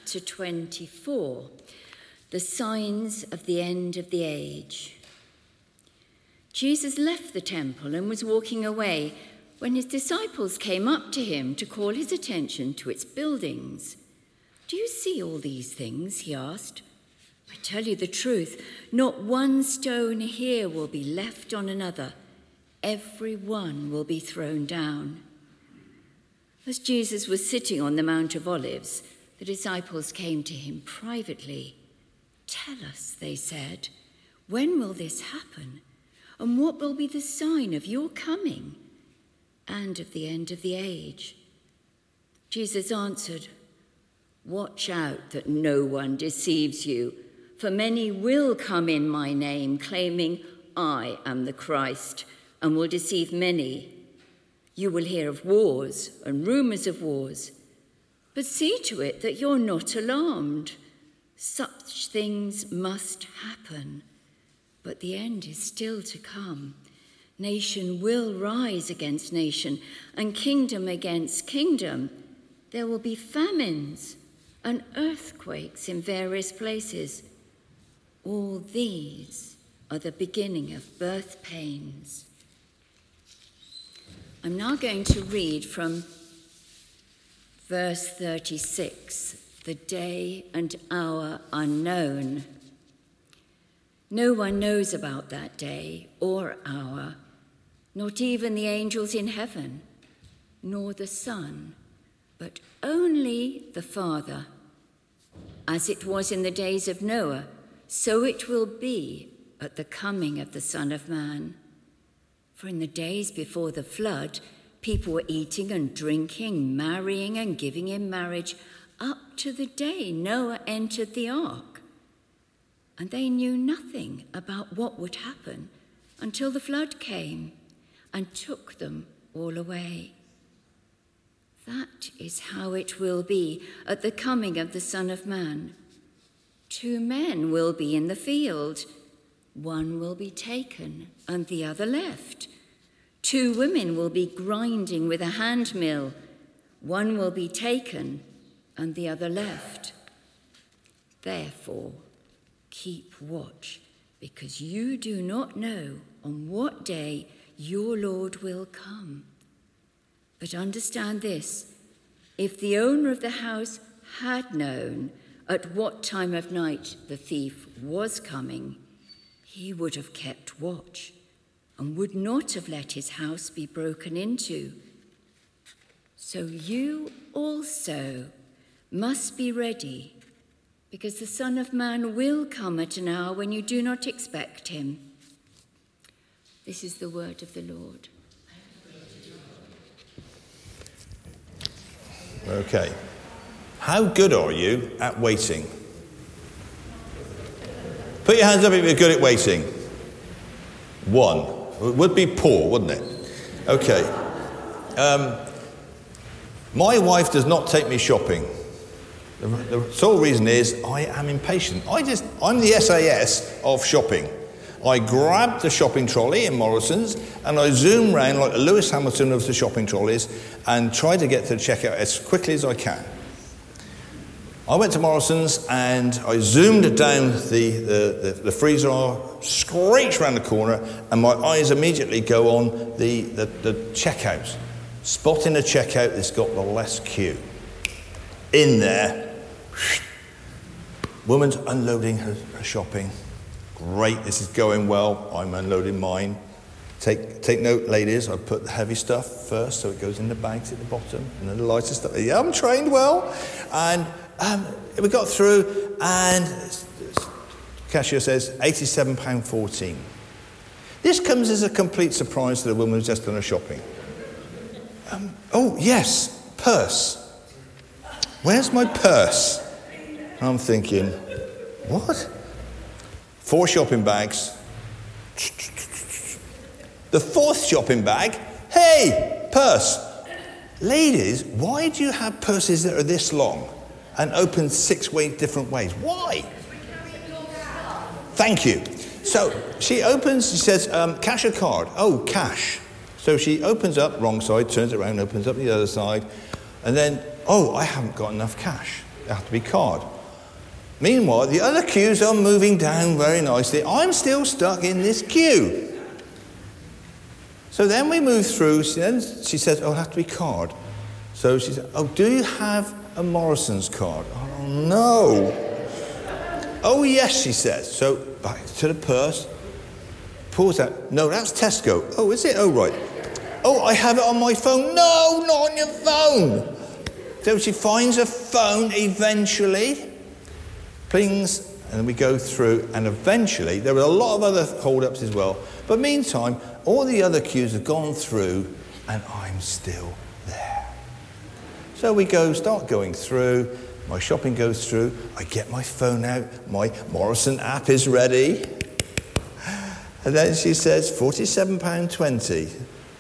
chapter 24, the signs of the end of the age. Jesus left the temple and was walking away when his disciples came up to him to call his attention to its buildings. "Do you see all these things?" he asked. "I tell you the truth, not one stone here will be left on another. Every one will be thrown down." As Jesus was sitting on the Mount of Olives, the disciples came to him privately. "Tell us," they said, "when will this happen? And what will be the sign of your coming and of the end of the age?" Jesus answered, "Watch out that no one deceives you, for many will come in my name, claiming I am the Christ, and will deceive many. You will hear of wars and rumors of wars, but see to it that you're not alarmed. Such things must happen, but the end is still to come. Nation will rise against nation, and kingdom against kingdom. There will be famines and earthquakes in various places. All these are the beginning of birth pains." I'm now going to read from verse 36, "The day and hour unknown. No one knows about that day or hour, not even the angels in heaven, nor the Son, but only the Father. As it was in the days of Noah, so it will be at the coming of the Son of Man. For in the days before the flood, people were eating and drinking, marrying and giving in marriage, up to the day Noah entered the ark. And they knew nothing about what would happen until the flood came and took them all away. That is how it will be at the coming of the Son of Man. 2 men will be in the field. One will be taken and the other left. 2 women will be grinding with a hand mill. One will be taken and the other left. Therefore, keep watch, because you do not know on what day your Lord will come. But understand this, if the owner of the house had known at what time of night the thief was coming, he would have kept watch and would not have let his house be broken into. So you also must be ready, because the Son of Man will come at an hour when you do not expect him." This is the word of the Lord. Okay. How good are you at waiting? Put your hands up if you're good at waiting. 1. It would be poor, wouldn't it? Okay. My wife does not take me shopping. The sole reason is I am impatient. I'm the SAS of shopping. I grab the shopping trolley in Morrison's and I zoom round like the Lewis Hamilton of the shopping trolleys and try to get to the checkout as quickly as I can. I went to Morrison's and I zoomed down the freezer, screeched around the corner, and my eyes immediately go on the checkout. Spotting a checkout that's got the less queue. In there, woman's unloading her shopping. Great, this is going well. I'm unloading mine. Take note, ladies, I put the heavy stuff first, so it goes in the bags at the bottom, and then the lighter stuff. Yeah, I'm trained well. And we got through, and cashier says £87.14. This comes as a complete surprise to the woman who's just done her shopping. Oh, yes, purse. Where's my purse? I'm thinking, what? 4 shopping bags. The 4th shopping bag, hey, purse. Ladies, why do you have purses that are this long and open 6 different ways? Why? Thank you. So she opens, she says, cash or card? Oh, cash. So she opens up, wrong side, turns it around, opens up the other side, and then, oh, I haven't got enough cash. They have to be card. Meanwhile, the other queues are moving down very nicely. I'm still stuck in this queue. So then we move through. She says, oh, it'll have to be card. So she said, oh, do you have a Morrison's card? Oh, no. Oh, yes, she says. So back to the purse. Pulls out. No, that's Tesco. Oh, is it? Oh, right. Oh, I have it on my phone. No, not on your phone. So she finds a phone eventually. Plings, and we go through, and eventually, there were a lot of other hold-ups as well. But meantime, all the other queues have gone through, and I'm still there. So we start going through, my shopping goes through, I get my phone out, my Morrison app is ready. And then she says, £47.20.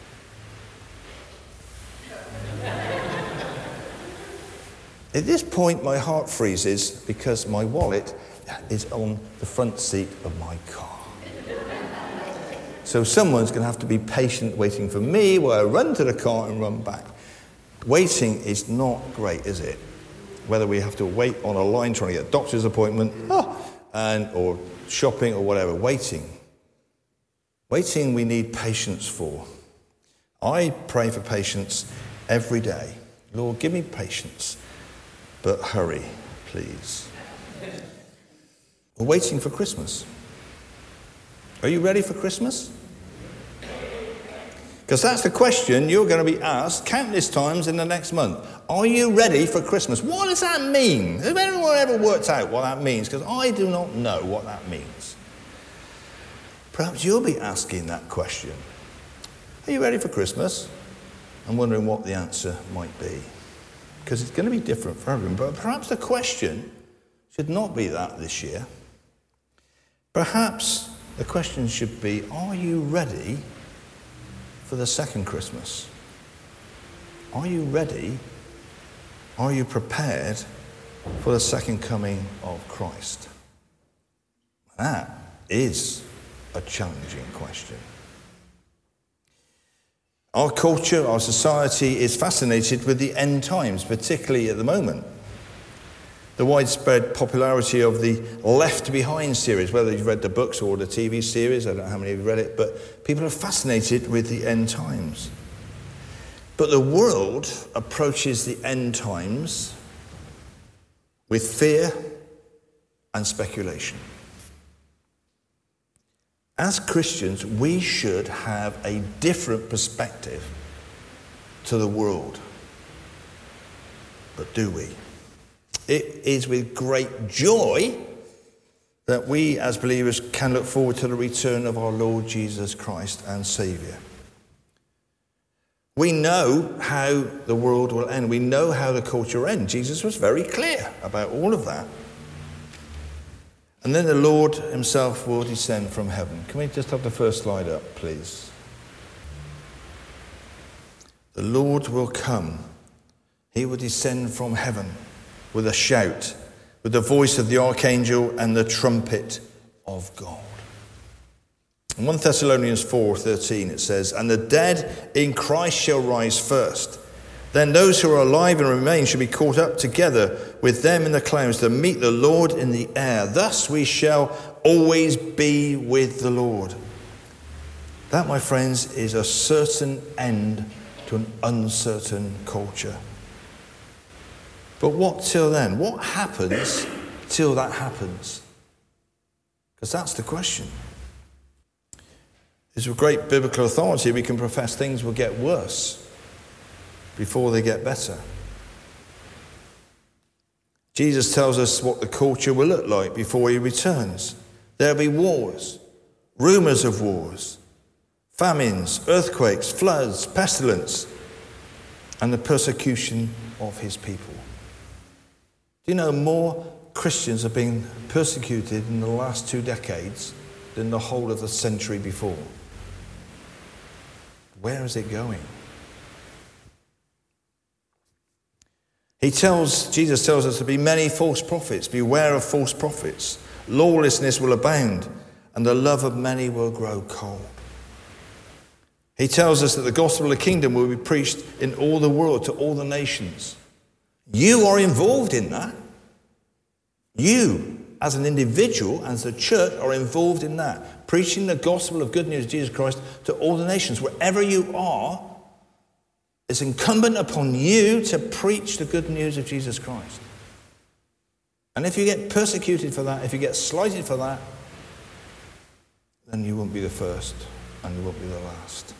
At this point, my heart freezes because my wallet is on the front seat of my car. So someone's going to have to be patient waiting for me while I run to the car and run back. Waiting is not great, is it? Whether we have to wait on a line trying to get a doctor's appointment, or shopping or whatever, waiting. Waiting we need patience for. I pray for patience every day. Lord, give me patience. But hurry, please. We're waiting for Christmas. Are you ready for Christmas? Because that's the question you're going to be asked countless times in the next month. Are you ready for Christmas? What does that mean? Has anyone ever worked out what that means? Because I do not know what that means. Perhaps you'll be asking that question. Are you ready for Christmas? I'm wondering what the answer might be. Because it's going to be different for everyone. But perhaps the question should not be that this year. Perhaps the question should be, are you ready for the second Christmas? Are you ready? Are you prepared for the second coming of Christ? That is a challenging question. Our culture, our society is fascinated with the end times, particularly at the moment. The widespread popularity of the Left Behind series, whether you've read the books or the TV series, I don't know how many of you read it, but people are fascinated with the end times. But the world approaches the end times with fear and speculation. As Christians, we should have a different perspective to the world. But do we? It is with great joy that we as believers can look forward to the return of our Lord Jesus Christ and Saviour. We know how the world will end. We know how the culture will end. Jesus was very clear about all of that. And then the Lord himself will descend from heaven. Can we just have the first slide up, please? The Lord will come. He will descend from heaven with a shout, with the voice of the archangel and the trumpet of God. In 1 Thessalonians 4:13 it says, and the dead in Christ shall rise first. Then those who are alive and remain shall be caught up together with them in the clouds to meet the Lord in the air. Thus we shall always be with the Lord. That, my friends, is a certain end to an uncertain culture. But what till then? What happens till that happens? Because that's the question. It's with great biblical authority we can profess things will get worse before they get better. Jesus tells us what the culture will look like before he returns. There'll be wars, rumors of wars, famines, earthquakes, floods, pestilence, and the persecution of his people. Do you know more Christians are being persecuted in the last 2 decades than the whole of the century before? Where is it going? Jesus tells us to be many false prophets. Beware of false prophets. Lawlessness will abound, and the love of many will grow cold. He tells us that the gospel of the kingdom will be preached in all the world, to all the nations. You are involved in that. You, as an individual, as a church, are involved in that. Preaching the gospel of good news of Jesus Christ to all the nations. Wherever you are, it's incumbent upon you to preach the good news of Jesus Christ. And if you get persecuted for that, if you get slighted for that, then you won't be the first and you won't be the last.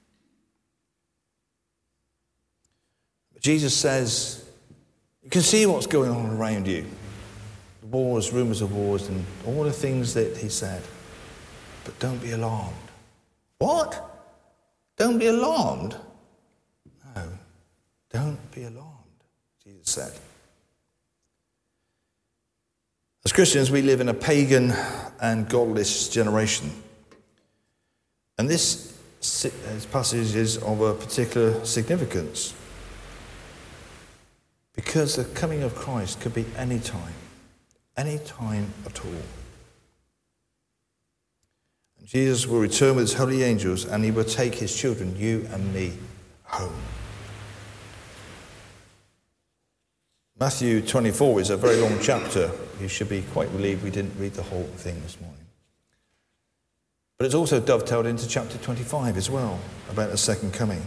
But Jesus says, you can see what's going on around you. Wars, rumours of wars, and all the things that he said. But don't be alarmed. What? Don't be alarmed? No, don't be alarmed, Jesus said. As Christians, we live in a pagan and godless generation. And this passage is of a particular significance. Because the coming of Christ could be any time at all. And Jesus will return with his holy angels and he will take his children, you and me, home. Matthew 24 is a very long chapter. You should be quite relieved we didn't read the whole thing this morning. But it's also dovetailed into chapter 25 as well, about the second coming.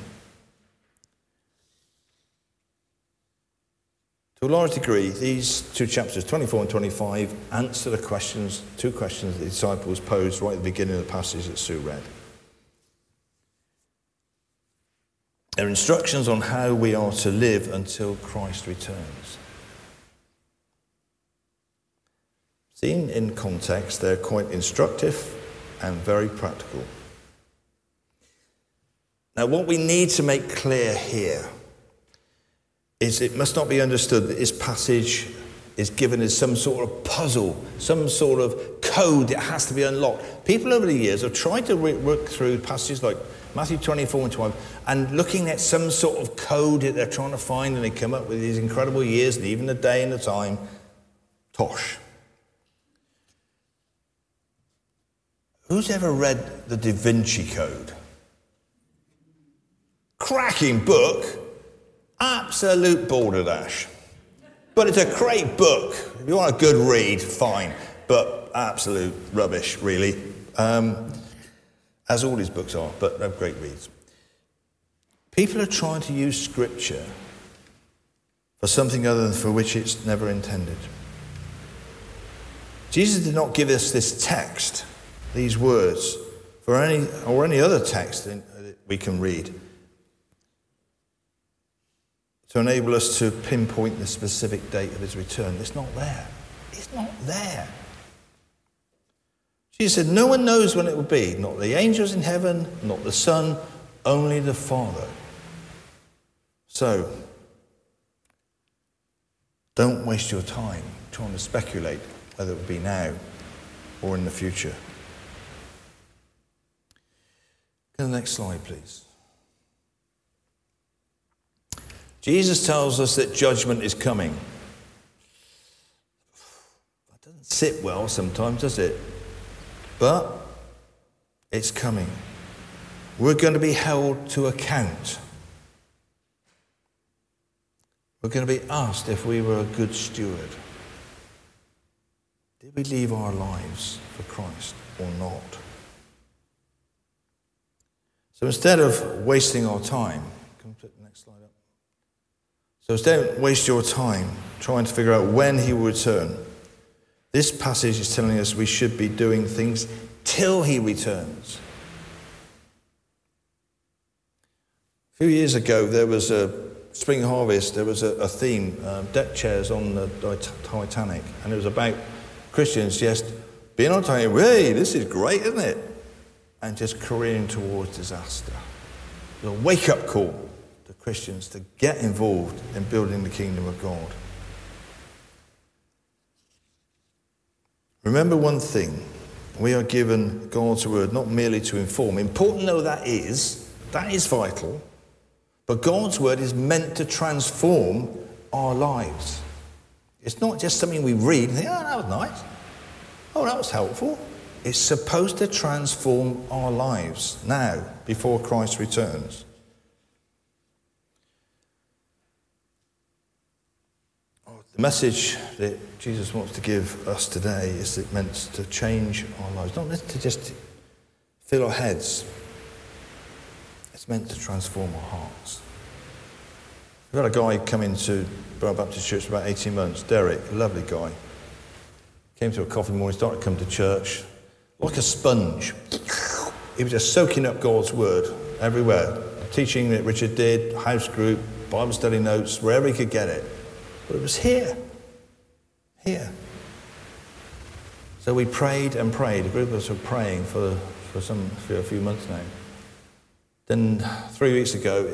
To a large degree, these two chapters, 24 and 25, answer the two questions the disciples posed right at the beginning of the passage that Sue read. They're instructions on how we are to live until Christ returns. Seen in context, they're quite instructive and very practical. Now, what we need to make clear here is it must not be understood that this passage is given as some sort of puzzle, some sort of code that has to be unlocked. People over the years have tried to work through passages like Matthew 24 and 12 and looking at some sort of code that they're trying to find, and they come up with these incredible years and even the day and the time. Tosh. Who's ever read the Da Vinci Code? Cracking book. Absolute balderdash. But it's a great book. If you want a good read, fine. But absolute rubbish, really. As all these books are, but they're great reads. People are trying to use Scripture for something other than for which it's never intended. Jesus did not give us this text, these words, for any other text that we can read, to enable us to pinpoint the specific date of his return. It's not there. It's not there. Jesus said, no one knows when it will be. Not the angels in heaven, not the Son, only the Father. So, don't waste your time trying to speculate whether it will be now or in the future. Go to the next slide, please. Jesus tells us that judgment is coming. That doesn't sit well sometimes, does it? But it's coming. We're going to be held to account. We're going to be asked if we were a good steward. Did we leave our lives for Christ or not? So instead of wasting our time, can we put the next slide up? So don't waste your time trying to figure out when he will return. This passage is telling us we should be doing things till he returns. A few years ago, there was a spring harvest. There was a theme, deck chairs on the Titanic, and it was about Christians just being on Titanic. Hey, this is great, isn't it? And just careering towards disaster. It was a wake-up call to Christians to get involved in building the kingdom of God. Remember one thing, we are given God's word not merely to inform. Important though that is vital, but God's word is meant to transform our lives. It's not just something we read and think, oh, that was nice. Oh, that was helpful. It's supposed to transform our lives now, before Christ returns. The message that Jesus wants to give us today is it meant to change our lives, not to just fill our heads. It's meant to transform our hearts. We've had a guy come into Borough Baptist Church for about 18 months, Derek, a lovely guy. Came to a coffee morning, started to come to church, like a sponge. He was just soaking up God's word everywhere. Teaching that Richard did, house group, Bible study notes, wherever he could get it. But it was here. So we prayed and prayed. A group of us were praying for a few months now. Then 3 weeks ago,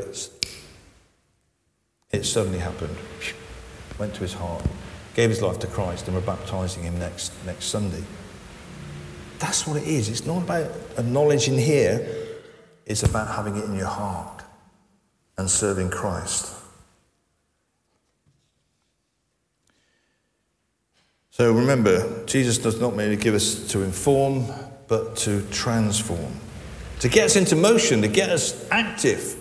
it suddenly happened. Went to his heart, gave his life to Christ, and we're baptising him next Sunday. That's what it is. It's not about a knowledge in here. It's about having it in your heart and serving Christ. So remember, Jesus does not merely give us to inform, but to transform. To get us into motion, to get us active.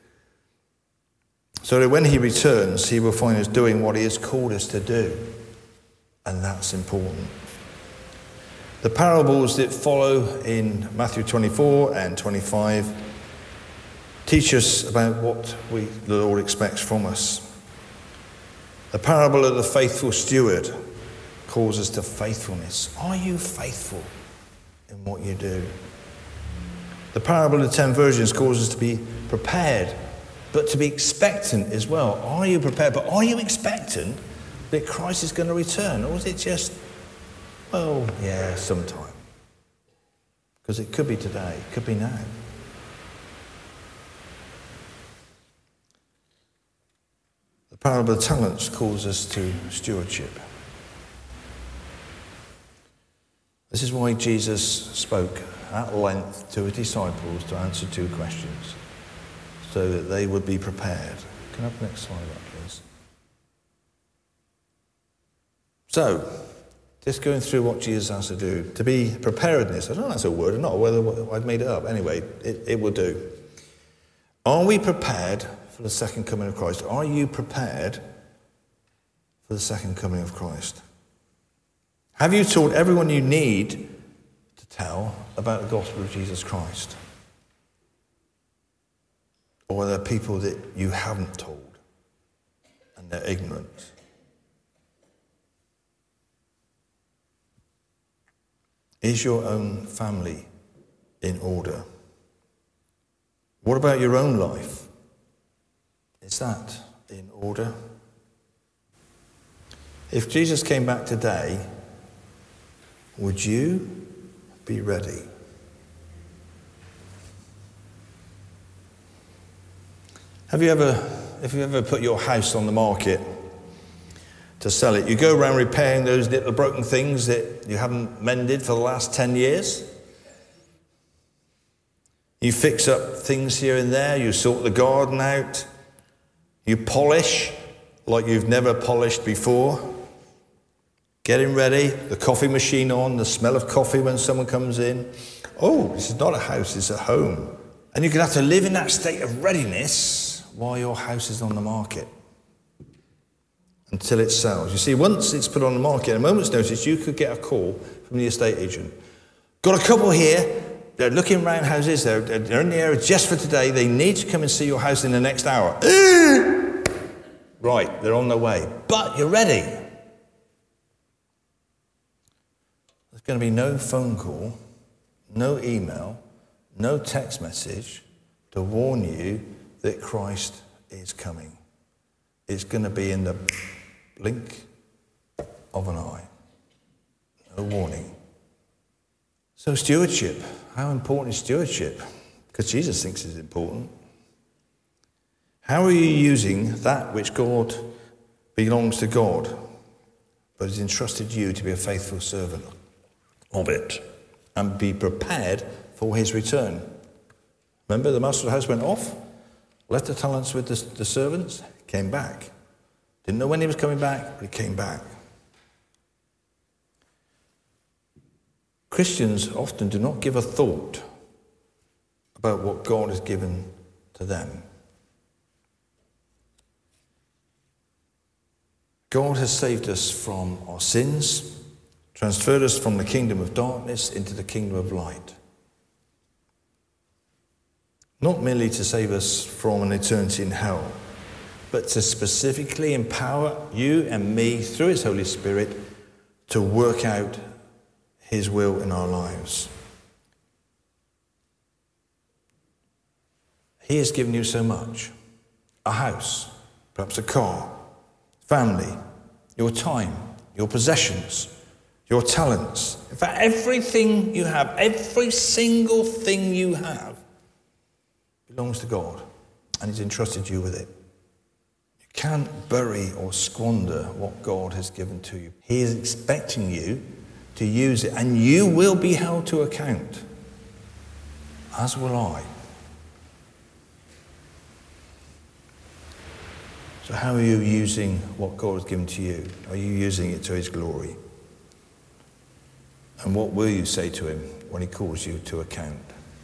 So that when he returns, he will find us doing what he has called us to do. And that's important. The parables that follow in Matthew 24 and 25 teach us about what the Lord expects from us. The parable of the faithful steward calls us to faithfulness. Are you faithful in what you do? The parable of the 10 virgins calls us to be prepared, but to be expectant as well. Are you prepared? But are you expectant that Christ is going to return? Or is it just, well, yeah, sometime? Because it could be today, it could be now. The parable of the talents calls us to stewardship. This is why Jesus spoke at length to his disciples to answer 2 questions, so that they would be prepared. Can I have the next slide up, please? So, just going through what Jesus has to do. To be preparedness, I don't know if that's a word or not, whether I've made it up. Anyway, it will do. Are we prepared for the second coming of Christ? Are you prepared for the second coming of Christ? Have you told everyone you need to tell about the gospel of Jesus Christ? Or are there people that you haven't told and they're ignorant? Is your own family in order? What about your own life? Is that in order? If Jesus came back today, would you be ready? If you ever put your house on the market to sell it, you go around repairing those little broken things that you haven't mended for the last 10 years. You fix up things here and there, you sort the garden out, you polish like you've never polished before. Getting ready, the coffee machine on, the smell of coffee when someone comes in. Oh, this is not a house, it's a home. And you're going to have to live in that state of readiness while your house is on the market until it sells. You see, once it's put on the market, at a moment's notice, you could get a call from the estate agent. Got a couple here, they're looking around houses, they're in the area just for today, they need to come and see your house in the next hour. Right, they're on their way. But you're ready. There's going to be no phone call, no email, no text message to warn you that Christ is coming. It's going to be in the blink of an eye. No warning. So stewardship. How important is stewardship? Because Jesus thinks it's important. How are you using that which God belongs to God, but has entrusted you to be a faithful servant of it and be prepared for his return? Remember, the master of the house went off, left the talents with the servants, came back. Didn't know when he was coming back, but he came back. Christians often do not give a thought about what God has given to them. God has saved us from our sins, transferred us from the kingdom of darkness into the kingdom of light. Not merely to save us from an eternity in hell, but to specifically empower you and me through his Holy Spirit to work out his will in our lives. He has given you so much. A house, perhaps a car, family, your time, your possessions, your talents. In fact, everything you have, every single thing you have belongs to God, and he's entrusted you with it. You can't bury or squander what God has given to you. He is expecting you to use it, and you will be held to account, as will I. So how are you using what God has given to you? Are you using it to his glory? And what will you say to him when he calls you to account?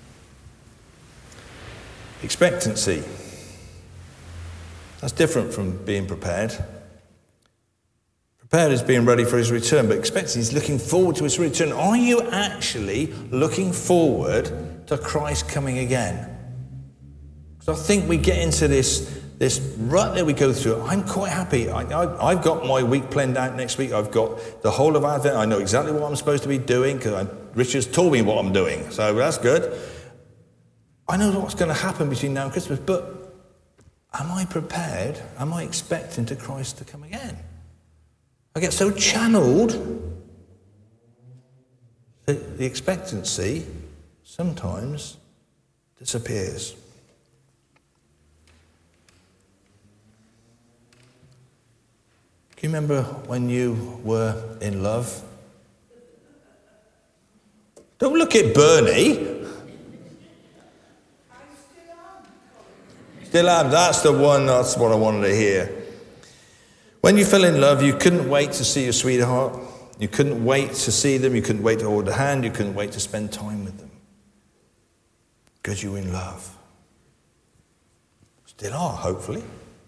Expectancy. That's different from being prepared. Prepared is being ready for his return, but expectancy is looking forward to his return. Are you actually looking forward to Christ coming again? Because I think we get into this rut that we go through. I'm quite happy. I've got my week planned out next week. I've got the whole of Advent. I know exactly what I'm supposed to be doing because Richard's told me what I'm doing. So that's good. I know what's going to happen between now and Christmas, but am I prepared? Am I expecting to Christ to come again? I get so channeled that the expectancy sometimes disappears. Do you remember when you were in love? Don't look at Bernie. Still am. That's the one. That's what I wanted to hear. When you fell in love, you couldn't wait to see your sweetheart. You couldn't wait to see them. You couldn't wait to hold a hand. You couldn't wait to spend time with them. Because you were in love. Still are, hopefully.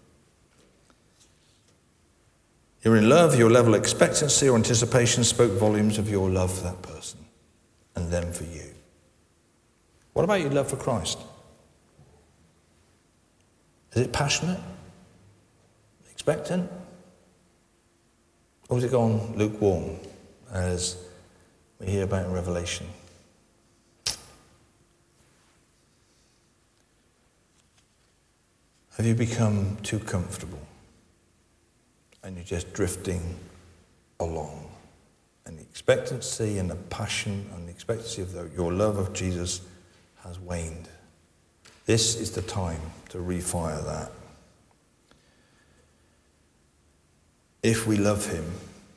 You're in love, your level of expectancy or anticipation spoke volumes of your love for that person and them for you. What about your love for Christ? Is it passionate? Expectant? Or has it gone lukewarm, as we hear about in Revelation? Have you become too comfortable? And you're just drifting along. And the expectancy and the passion and the expectancy of your love of Jesus has waned. This is the time to refire that. If we love him,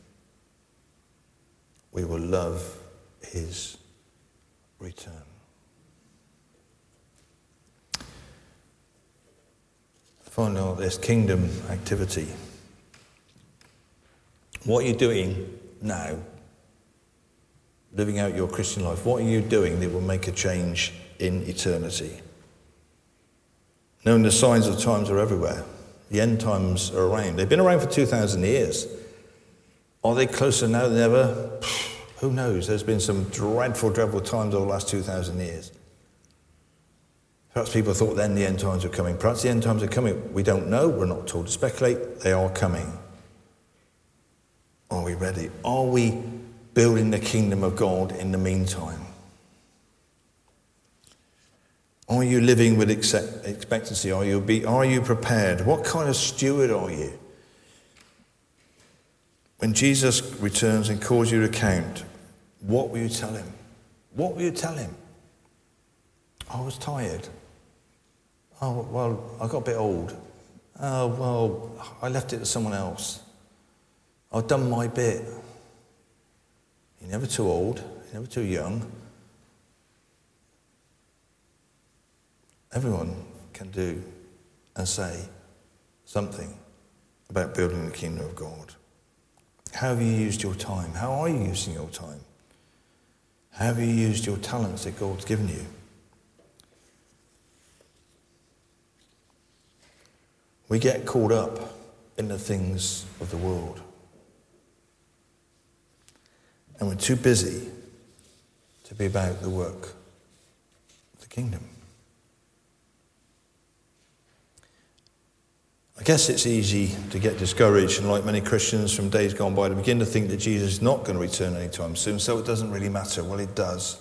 we will love his return. Finally, this kingdom activity. What are you doing now, living out your Christian life? What are you doing that will make a change in eternity? Knowing the signs of times are everywhere. The end times are around. They've been around for 2,000 years. Are they closer now than ever? Who knows? There's been some dreadful, dreadful times over the last 2,000 years. Perhaps people thought then the end times were coming. Perhaps the end times are coming. We don't know. We're not told to speculate. They are coming. Are we ready? Are we building the kingdom of God in the meantime? Are you living with expectancy? Are you prepared? What kind of steward are you? When Jesus returns and calls you to account, what will you tell him? What will you tell him? I was tired. Oh, well, I got a bit old. Oh, well, I left it to someone else. I've done my bit. You're never too old. You're never too young. Everyone can do and say something about building the kingdom of God. How have you used your time? How are you using your time? How have you used your talents that God's given you? We get caught up in the things of the world. And we're too busy to be about the work of the kingdom. I guess it's easy to get discouraged, and like many Christians from days gone by, to begin to think that Jesus is not going to return anytime soon, so it doesn't really matter. Well, it does.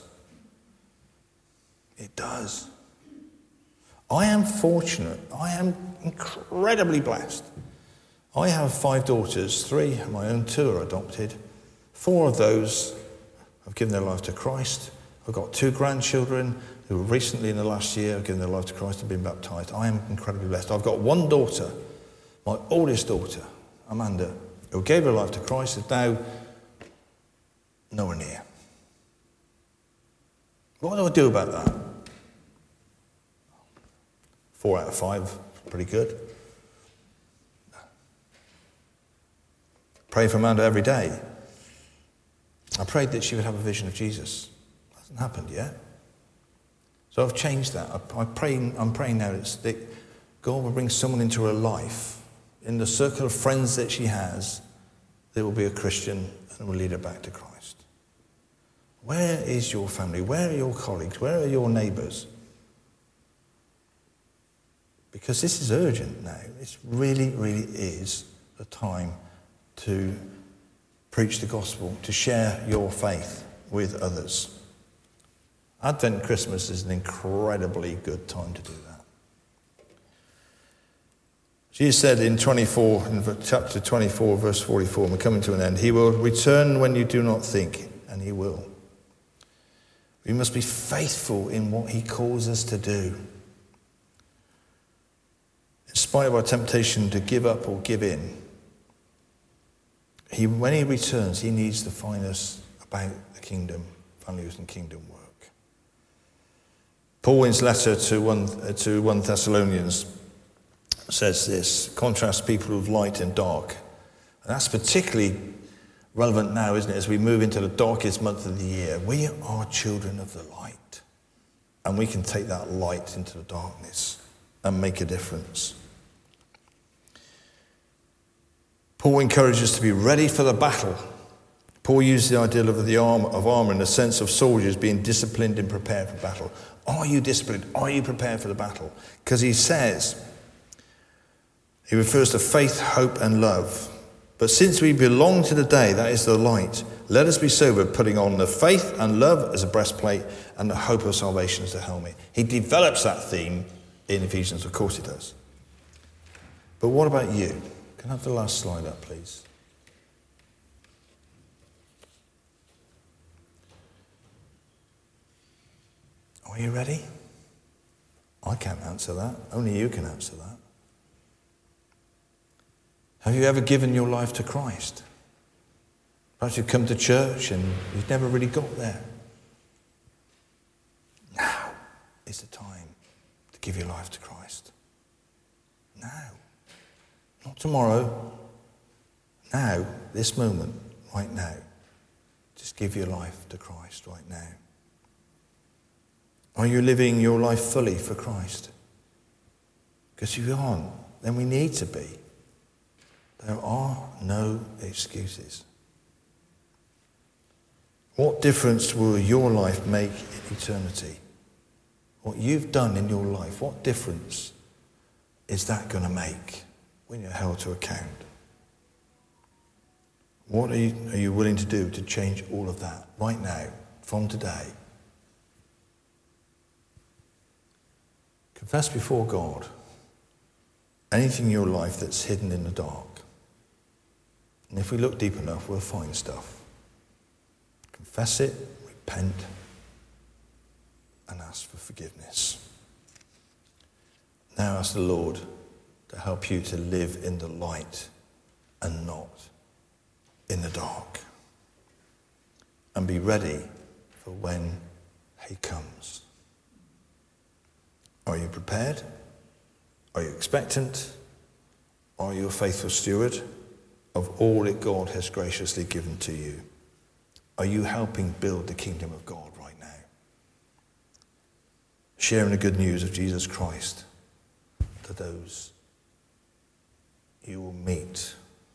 It does. I am fortunate. I am incredibly blessed. I have 5 daughters, 3 of my own, 2 are adopted. 4 of those have given their life to Christ. I've got 2 grandchildren who recently in the last year have given their life to Christ and been baptized. I am incredibly blessed. I've got 1 daughter, my oldest daughter, Amanda, who gave her life to Christ, is now nowhere near. What do I do about that? 4 out of 5, pretty good. Pray for Amanda every day. I prayed that she would have a vision of Jesus. It hasn't happened yet. So I've changed that. I'm praying now that God will bring someone into her life, in the circle of friends that she has, that will be a Christian and will lead her back to Christ. Where is your family? Where are your colleagues? Where are your neighbours? Because this is urgent now. This really, really is the time to preach the gospel, to share your faith with others. Advent Christmas is an incredibly good time to do that. Jesus said in chapter 24, verse 44, and we're coming to an end, he will return when you do not think, and he will. We must be faithful in what he calls us to do. In spite of our temptation to give up or give in, when he returns, he needs to find us about the kingdom values and kingdom work. Paul, in his letter to 1 Thessalonians, says this, contrasts people of light and dark. And that's particularly relevant now, isn't it, as we move into the darkest month of the year. We are children of the light. And we can take that light into the darkness and make a difference. Paul encourages us to be ready for the battle. Paul used the idea of armor in the sense of soldiers being disciplined and prepared for battle. Are you disciplined? Are you prepared for the battle? Because he refers to faith, hope, and love. But since we belong to the day, that is the light, let us be sober, putting on the faith and love as a breastplate and the hope of salvation as a helmet. He develops that theme in Ephesians, of course he does. But what about you? Can I have the last slide up, please? Are you ready? I can't answer that. Only you can answer that. Have you ever given your life to Christ? Perhaps you've come to church and you've never really got there. Now is the time to give your life to Christ. Now. Not tomorrow. Now, this moment, right now. Just give your life to Christ right now. Are you living your life fully for Christ? Because if you aren't, then we need to be. There are no excuses. What difference will your life make in eternity? What you've done in your life, what difference is that going to make when you're held to account? What are you willing to do to change all of that right now, from today? Confess before God anything in your life that's hidden in the dark. And if we look deep enough, we'll find stuff. Confess it, repent, and ask for forgiveness. Now ask the Lord to help you to live in the light and not in the dark. And be ready for when he comes. Are you prepared? Are you expectant? Are you a faithful steward of all that God has graciously given to you? Are you helping build the kingdom of God right now? Sharing the good news of Jesus Christ to those you will meet.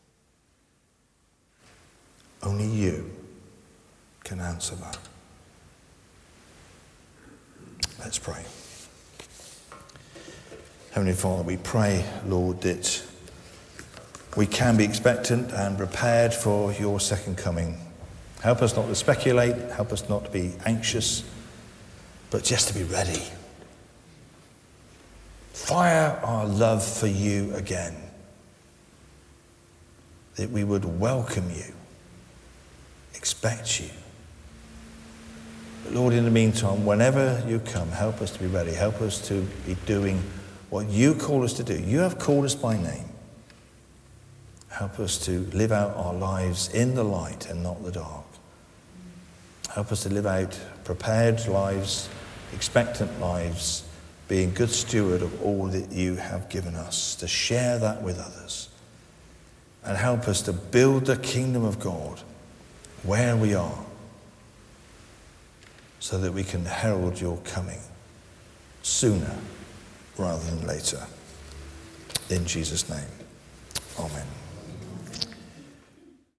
Only you can answer that. Let's pray. Heavenly Father, we pray, Lord, that we can be expectant and prepared for your second coming. Help us not to speculate, help us not to be anxious, but just to be ready. Fire our love for you again, that we would welcome you, expect you. But Lord, in the meantime, whenever you come, help us to be ready. Help us to be doing what you call us to do. You have called us by name. Help us to live out our lives in the light and not the dark. Help us to live out prepared lives, expectant lives, being good steward of all that you have given us, to share that with others. And help us to build the kingdom of God where we are, so that we can herald your coming sooner rather than later. In Jesus' name, amen.